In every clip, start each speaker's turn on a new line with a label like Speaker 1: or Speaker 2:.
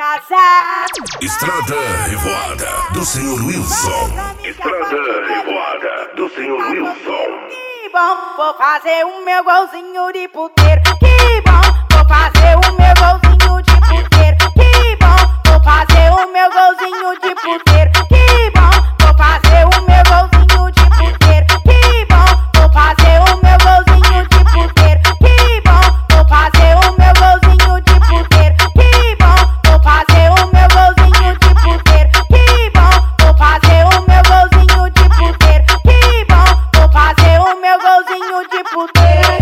Speaker 1: casa.
Speaker 2: Estrada Revoada do Senhor Wilson. Estrada Revoada do Senhor Wilson.
Speaker 1: Que bom, vou fazer o meu golzinho de puteiro. Que bom, vou fazer o meu golzinho de puteiro. Que bom, vou fazer o meu golzinho de puteiro. Que bom, vou fazer o meu golzinho de puteiro. Que bom, vou fazer o meu golzinho de puteiro. Que bom, vou fazer o meu golzinho de puteiro. Que bom, vou fazer o meu golzinho de puteiro. Que bom, vou fazer o meu golzinho de puteiro. Que bom, vou fazer o meu golzinho de puteiro.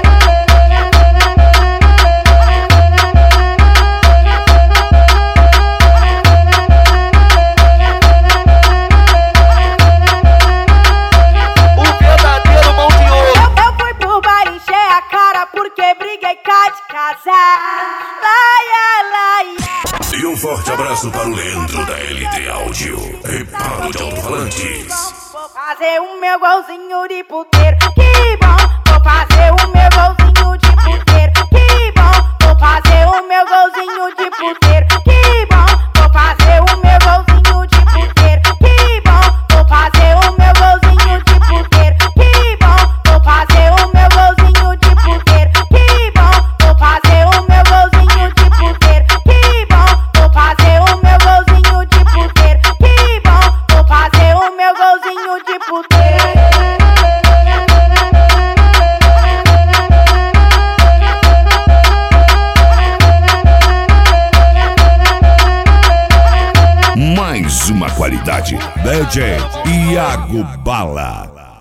Speaker 2: E um forte abraço para o Leandro da LD Áudio. Reparo de alto-falantes.
Speaker 1: Vou fazer o meu golzinho de puteiro. Que bom, vou fazer o meu golzinho de puteiro. Que bom, vou fazer o meu golzinho de puteiro. Que bom, vou fazer o meu golzinho de puteiro. Que bom, vou fazer o meu golzinho de puteiro. Que bom, vou fazer o meu golzinho de puteiro. Que bom, vou fazer o meu golzinho de puteiro. Que bom, vou fazer o meu golzinho de puteiro. Que bom, vou fazer o meu golzinho de puteiro.
Speaker 2: Mais uma qualidade. DJ Iago Bala.